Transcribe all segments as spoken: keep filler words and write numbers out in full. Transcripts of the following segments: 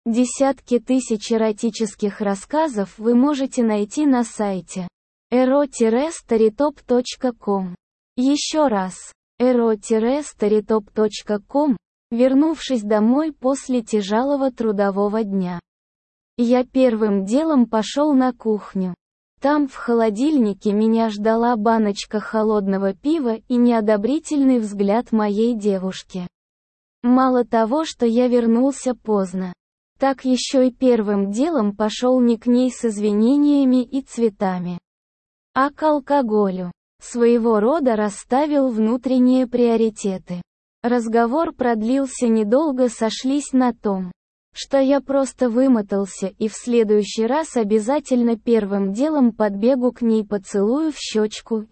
Десятки тысяч эротических рассказов вы можете найти на сайте эро старитоп точка ком. Еще раз, эро старитоп точка ком, вернувшись домой после тяжелого трудового дня. Я первым делом пошел на кухню. Там в холодильнике меня ждала баночка холодного пива и неодобрительный взгляд моей девушки. Мало того, что я вернулся поздно, так еще и первым делом пошел не к ней с извинениями и цветами, а к алкоголю. Своего рода расставил внутренние приоритеты. Разговор продлился недолго, сошлись на том, что я просто вымотался и в следующий раз обязательно первым делом подбегу к ней, поцелую в щечку.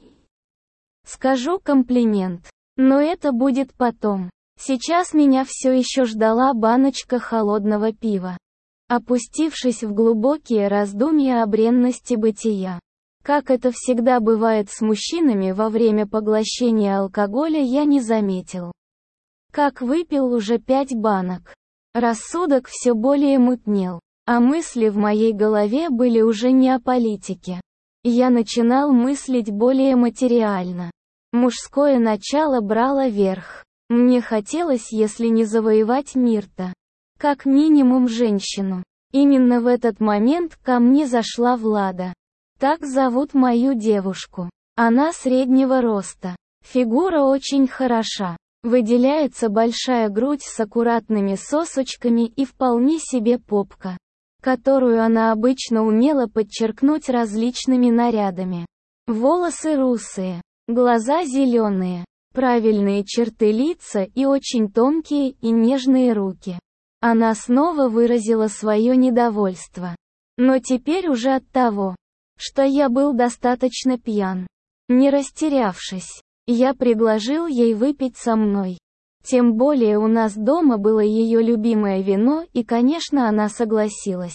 Скажу комплимент. Но это будет потом. Сейчас меня все еще ждала баночка холодного пива. Опустившись в глубокие раздумья о бренности бытия, как это всегда бывает с мужчинами во время поглощения алкоголя, я не заметил, как выпил уже пять банок. Рассудок все более мутнел, а мысли в моей голове были уже не о политике. Я начинал мыслить более материально. Мужское начало брало верх. Мне хотелось, если не завоевать мир-то, как минимум женщину. Именно в этот момент ко мне зашла Влада. Так зовут мою девушку. Она среднего роста. Фигура очень хороша. Выделяется большая грудь с аккуратными сосочками и вполне себе попка, которую она обычно умела подчеркнуть различными нарядами. Волосы русые, глаза зеленые, правильные черты лица и очень тонкие и нежные руки. Она снова выразила свое недовольство. Но теперь уже от того, что я был достаточно пьян. Не растерявшись, я предложил ей выпить со мной. Тем более у нас дома было ее любимое вино, и, конечно, она согласилась.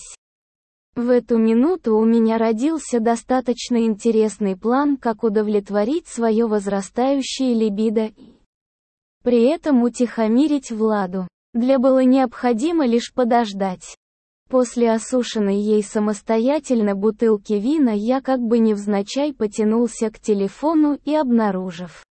В эту минуту у меня родился достаточно интересный план, как удовлетворить свое возрастающее либидо и при этом утихомирить Владу. Для было необходимо лишь подождать. После осушенной ей самостоятельно бутылки вина я как бы невзначай потянулся к телефону и, обнаружив,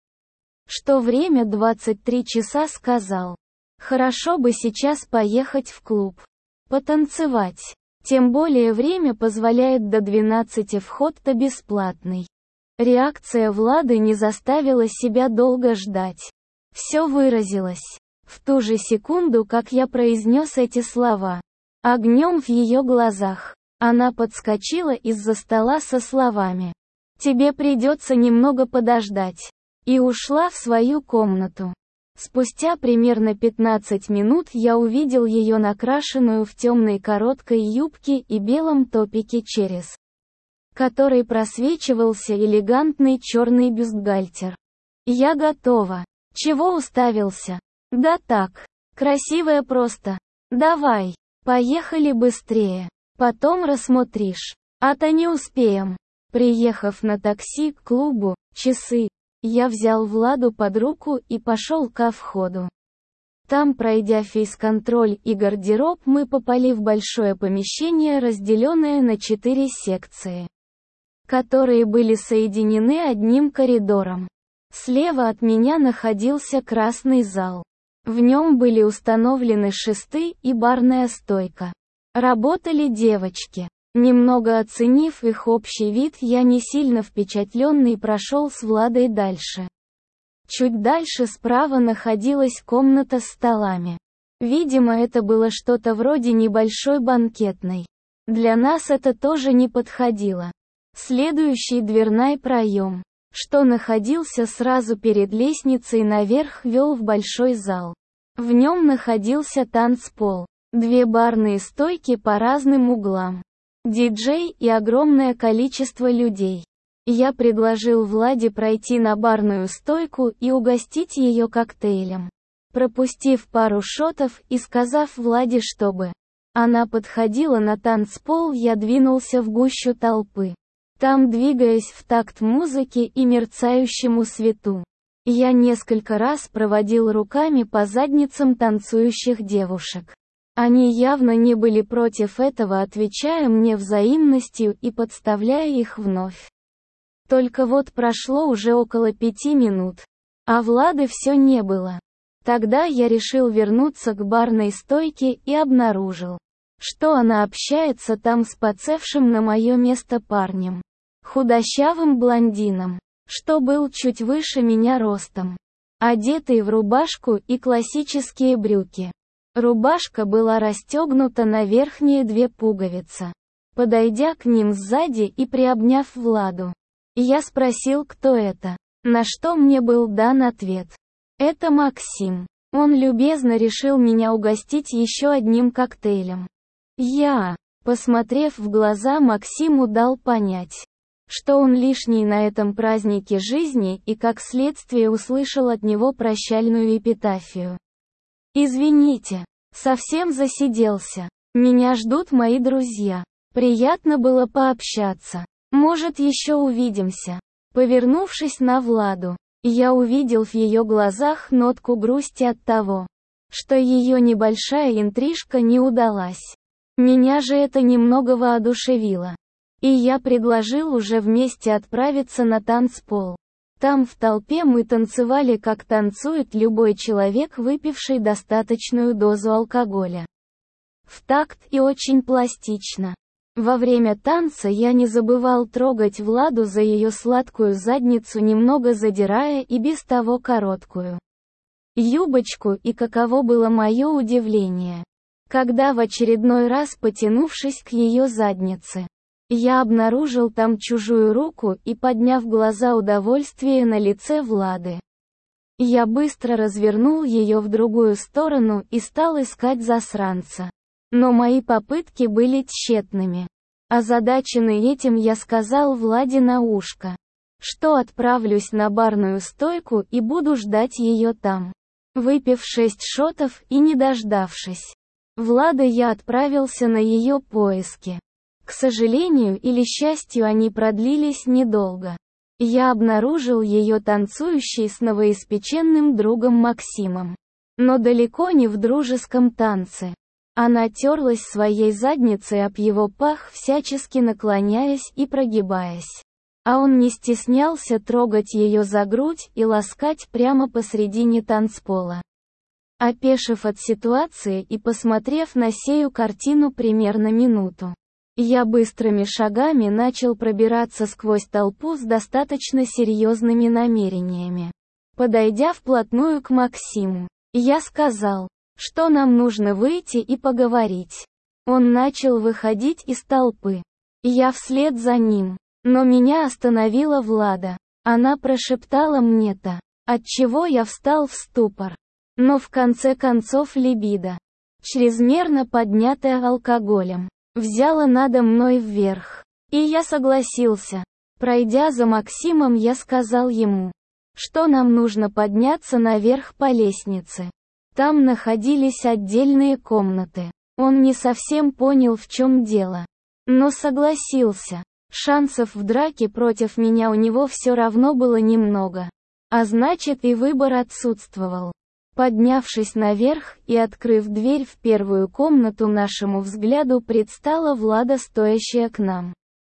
что время двадцать три часа, сказал: «Хорошо бы сейчас поехать в клуб. Потанцевать. Тем более время позволяет до двенадцати, вход-то бесплатный». Реакция Влады не заставила себя долго ждать. Все выразилось в ту же секунду, как я произнес эти слова, огнем в ее глазах. Она подскочила из-за стола со словами: «Тебе придется немного подождать», и ушла в свою комнату. Спустя примерно пятнадцать минут я увидел ее накрашенную в темной короткой юбке и белом топике, через который просвечивался элегантный черный бюстгальтер. «Я готова». «Чего уставился?» «Да так. Красивая просто. Давай. Поехали быстрее. Потом рассмотришь. А-то не успеем». Приехав на такси к клубу, часы, я взял Владу под руку и пошел ко входу. Там, пройдя фейс-контроль и гардероб, мы попали в большое помещение, разделенное на четыре секции, которые были соединены одним коридором. Слева от меня находился красный зал. В нем были установлены шесты и барная стойка. Работали девочки. Немного оценив их общий вид, я не сильно впечатленный прошел с Владой дальше. Чуть дальше справа находилась комната с столами. Видимо, это было что-то вроде небольшой банкетной. Для нас это тоже не подходило. Следующий дверной проем, что находился сразу перед лестницей наверх, вел в большой зал. В нем находился танцпол, две барные стойки по разным углам, диджей и огромное количество людей. Я предложил Владе пройти на барную стойку и угостить ее коктейлем. Пропустив пару шотов и сказав Владе, чтобы она подходила на танцпол, я двинулся в гущу толпы. Там, двигаясь в такт музыке и мерцающему свету, я несколько раз проводил руками по задницам танцующих девушек. Они явно не были против этого, отвечая мне взаимностью и подставляя их вновь. Только вот прошло уже около пяти минут, а Влады все не было. Тогда я решил вернуться к барной стойке и обнаружил, что она общается там с подсевшим на мое место парнем, худощавым блондином, что был чуть выше меня ростом, одетый в рубашку и классические брюки. Рубашка была расстегнута на верхние две пуговицы. Подойдя к ним сзади и приобняв Владу, я спросил, кто это, на что мне был дан ответ. Это Максим. Он любезно решил меня угостить еще одним коктейлем. Я, посмотрев в глаза Максиму, дал понять, что он лишний на этом празднике жизни, и как следствие услышал от него прощальную эпитафию. «Извините, совсем засиделся. Меня ждут мои друзья. Приятно было пообщаться. Может, еще увидимся». Повернувшись на Владу, я увидел в ее глазах нотку грусти от того, что ее небольшая интрижка не удалась. Меня же это немного воодушевило. И я предложил уже вместе отправиться на танцпол. Там в толпе мы танцевали, как танцует любой человек, выпивший достаточную дозу алкоголя. В такт и очень пластично. Во время танца я не забывал трогать Владу за ее сладкую задницу, немного задирая и без того короткую юбочку, и каково было мое удивление, когда в очередной раз, потянувшись к ее заднице, я обнаружил там чужую руку и, подняв глаза, удовольствие на лице Влады. Я быстро развернул ее в другую сторону и стал искать засранца. Но мои попытки были тщетными. Озадаченный этим, я сказал Владе на ушко, что отправлюсь на барную стойку и буду ждать ее там. Выпив шесть шотов и не дождавшись Влады, я отправился на ее поиски. К сожалению или счастью, они продлились недолго. Я обнаружил ее танцующей с новоиспеченным другом Максимом. Но далеко не в дружеском танце. Она терлась своей задницей об его пах, всячески наклоняясь и прогибаясь. А он не стеснялся трогать ее за грудь и ласкать прямо посредине танцпола. Опешив от ситуации и посмотрев на сею картину примерно минуту, я быстрыми шагами начал пробираться сквозь толпу с достаточно серьезными намерениями. Подойдя вплотную к Максиму, я сказал, что нам нужно выйти и поговорить. Он начал выходить из толпы. Я вслед за ним. Но меня остановила Влада. Она прошептала мне-то, отчего я встал в ступор. Но в конце концов либидо, чрезмерно поднятая алкоголем, взяла надо мной вверх. И я согласился. Пройдя за Максимом, я сказал ему, что нам нужно подняться наверх по лестнице. Там находились отдельные комнаты. Он не совсем понял, в чем дело, но согласился. Шансов в драке против меня у него все равно было немного. А значит, и выбор отсутствовал. Поднявшись наверх и открыв дверь в первую комнату, нашему взгляду предстала Влада, стоящая к нам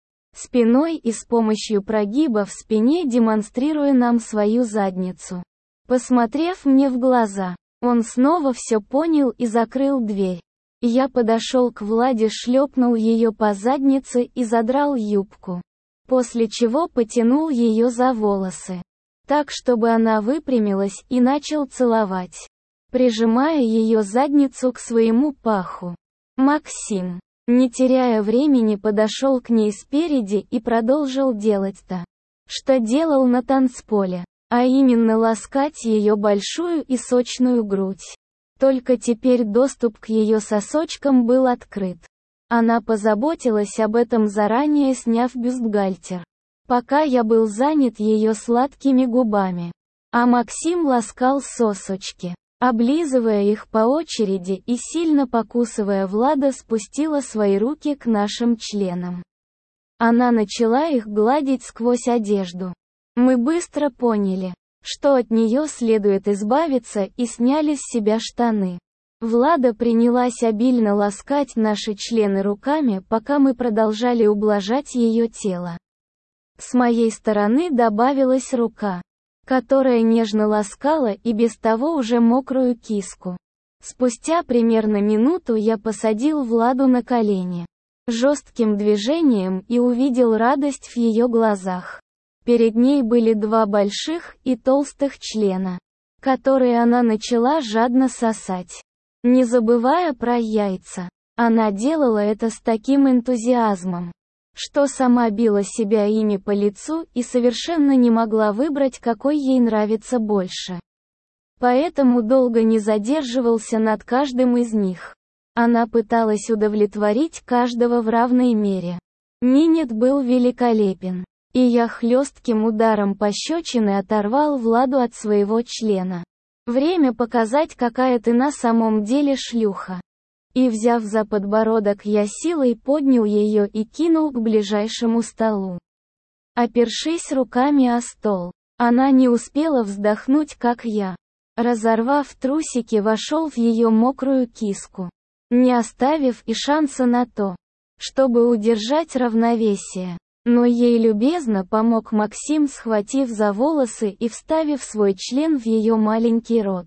спиной и с помощью прогиба в спине демонстрируя нам свою задницу. Посмотрев мне в глаза, он снова все понял и закрыл дверь. Я подошел к Владе, шлепнул ее по заднице и задрал юбку. После чего потянул ее за волосы, так чтобы она выпрямилась, и начал целовать, прижимая ее задницу к своему паху. Максим, не теряя времени, подошел к ней спереди и продолжил делать то, что делал на танцполе, а именно ласкать ее большую и сочную грудь. Только теперь доступ к ее сосочкам был открыт. Она позаботилась об этом заранее, сняв бюстгальтер, пока я был занят ее сладкими губами. А Максим ласкал сосочки, облизывая их по очереди и сильно покусывая. Влада спустила свои руки к нашим членам. Она начала их гладить сквозь одежду. Мы быстро поняли, что от нее следует избавиться, и сняли с себя штаны. Влада принялась обильно ласкать наши члены руками, пока мы продолжали ублажать ее тело. С моей стороны добавилась рука, которая нежно ласкала и без того уже мокрую киску. Спустя примерно минуту я посадил Владу на колени жестким движением и увидел радость в ее глазах. Перед ней были два больших и толстых члена, которые она начала жадно сосать, не забывая про яйца. Она делала это с таким энтузиазмом, что сама била себя ими по лицу и совершенно не могла выбрать, какой ей нравится больше. Поэтому долго не задерживался над каждым из них. Она пыталась удовлетворить каждого в равной мере. Минет был великолепен, и я хлестким ударом пощечины оторвал Владу от своего члена. Время показать, какая ты на самом деле шлюха. И взяв за подбородок, я силой поднял ее и кинул к ближайшему столу. Опершись руками о стол, она не успела вздохнуть, как я, разорвав трусики, вошел в ее мокрую киску, не оставив и шанса на то, чтобы удержать равновесие. Но ей любезно помог Максим, схватив за волосы и вставив свой член в ее маленький рот.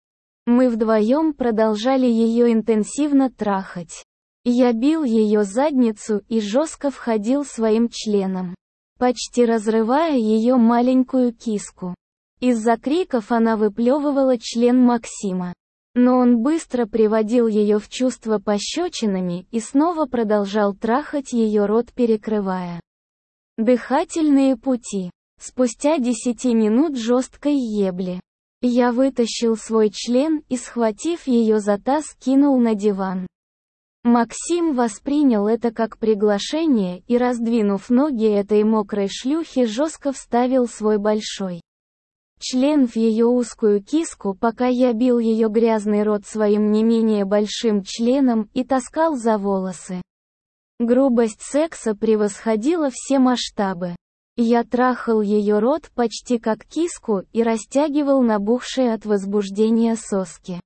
Мы вдвоем продолжали ее интенсивно трахать. Я бил ее задницу и жестко входил своим членом, почти разрывая ее маленькую киску. Из-за криков она выплевывала член Максима. Но он быстро приводил ее в чувство пощечинами и снова продолжал трахать ее рот, перекрывая дыхательные пути. Спустя десять минут жесткой ебли, я вытащил свой член и, схватив ее за таз, кинул на диван. Максим воспринял это как приглашение и, раздвинув ноги этой мокрой шлюхи, жестко вставил свой большой член в ее узкую киску, пока я бил ее грязный рот своим не менее большим членом и таскал за волосы. Грубость секса превосходила все масштабы. Я трахал ее рот почти как киску и растягивал набухшие от возбуждения соски.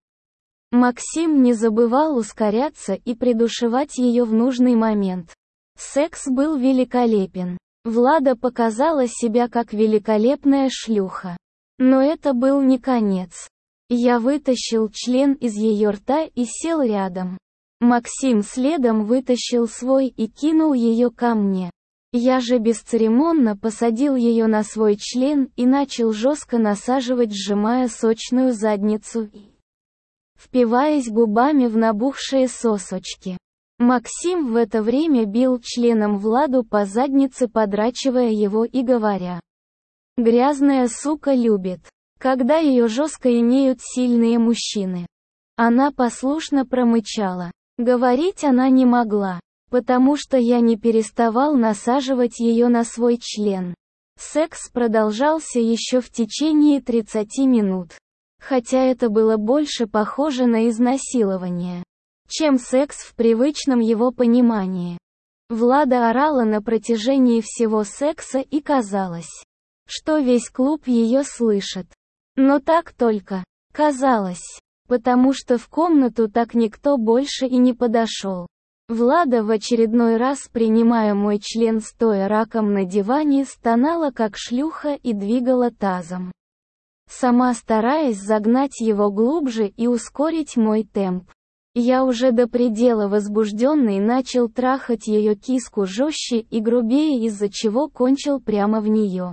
Максим не забывал ускоряться и придушевать ее в нужный момент. Секс был великолепен. Влада показала себя как великолепная шлюха. Но это был не конец. Я вытащил член из ее рта и сел рядом. Максим следом вытащил свой и кинул ее ко мне. Я же бесцеремонно посадил ее на свой член и начал жестко насаживать, сжимая сочную задницу и впиваясь губами в набухшие сосочки. Максим в это время бил членом Владу по заднице, подрачивая его и говоря: «Грязная сука любит, когда ее жестко имеют сильные мужчины». Она послушно промычала. Говорить она не могла, потому что я не переставал насаживать ее на свой член. Секс продолжался еще в течение тридцати минут. Хотя это было больше похоже на изнасилование, чем секс в привычном его понимании. Влада орала на протяжении всего секса, и казалось, что весь клуб ее слышит. Но так только казалось, потому что в комнату так никто больше и не подошел. Влада, в очередной раз принимая мой член стоя раком на диване, стонала как шлюха и двигала тазом, сама стараясь загнать его глубже и ускорить мой темп. Я уже до предела возбужденный начал трахать ее киску жестче и грубее, из-за чего кончил прямо в нее.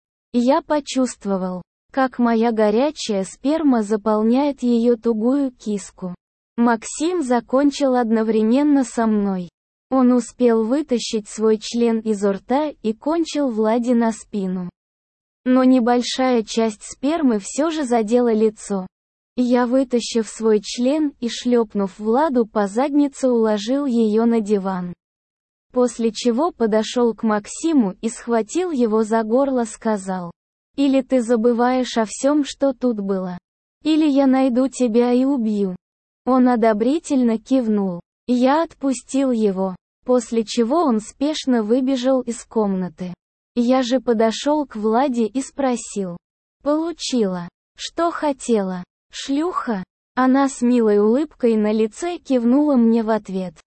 Я почувствовал, как моя горячая сперма заполняет ее тугую киску. Максим закончил одновременно со мной. Он успел вытащить свой член из рта и кончил Владе на спину. Но небольшая часть спермы все же задела лицо. Я, вытащив свой член и шлепнув Владу по заднице, уложил ее на диван. После чего подошел к Максиму и схватил его за горло, сказал: «Или ты забываешь о всем, что тут было, или я найду тебя и убью». Он одобрительно кивнул. Я отпустил его, после чего он спешно выбежал из комнаты. Я же подошел к Владе и спросил: «Получила, что хотела, шлюха?» Она с милой улыбкой на лице кивнула мне в ответ.